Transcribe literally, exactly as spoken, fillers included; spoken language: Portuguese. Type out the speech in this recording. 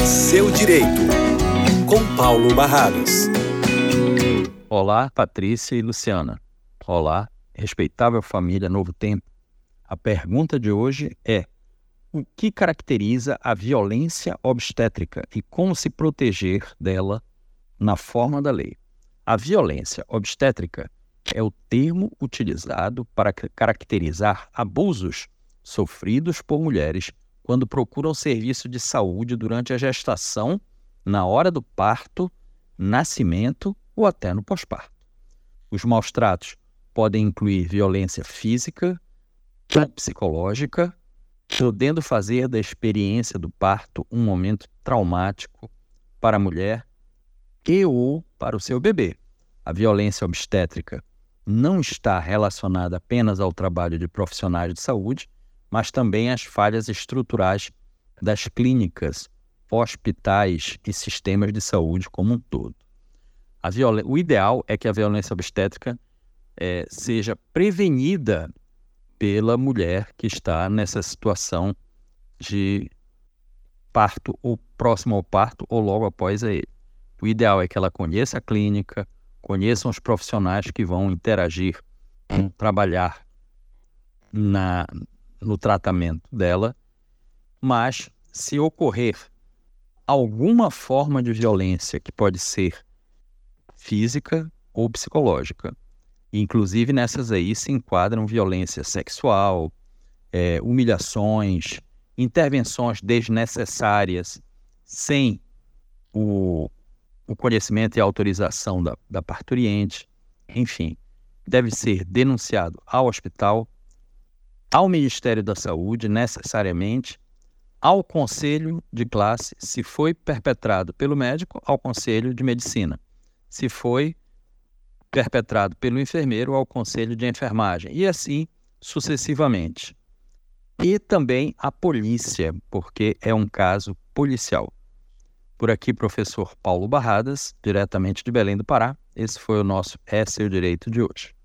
Seu Direito, com Paulo Barradas. Olá, Patrícia e Luciana. Olá, respeitável família Novo Tempo. A pergunta de hoje é: o que caracteriza a violência obstétrica e como se proteger dela na forma da lei? A violência obstétrica é o termo utilizado para caracterizar abusos sofridos por mulheres quando procuram serviço de saúde durante a gestação, na hora do parto, nascimento ou até no pós-parto. Os maus-tratos podem incluir violência física ou psicológica, podendo fazer da experiência do parto um momento traumático para a mulher e ou para o seu bebê. A violência obstétrica não está relacionada apenas ao trabalho de profissionais de saúde, mas também às falhas estruturais das clínicas, hospitais e sistemas de saúde como um todo. A viol... O ideal é que a violência obstétrica é, seja prevenida pela mulher que está nessa situação de parto ou próximo ao parto ou logo após a ele. O ideal é que ela conheça a clínica, conheçam os profissionais que vão interagir, vão trabalhar na, no tratamento dela, mas se ocorrer alguma forma de violência que pode ser física ou psicológica, inclusive nessas aí se enquadram violência sexual, é, humilhações, intervenções desnecessárias, sem o, o conhecimento e autorização da, da parturiente, enfim, deve ser denunciado ao hospital, ao Ministério da Saúde, necessariamente, ao Conselho de Classe, se foi perpetrado pelo médico, ao Conselho de Medicina, se foi perpetrado pelo enfermeiro, ao Conselho de Enfermagem, e assim sucessivamente. E também a polícia, porque é um caso policial. Por aqui, professor Paulo Barradas, diretamente de Belém do Pará. Esse foi o nosso É Seu Direito de hoje.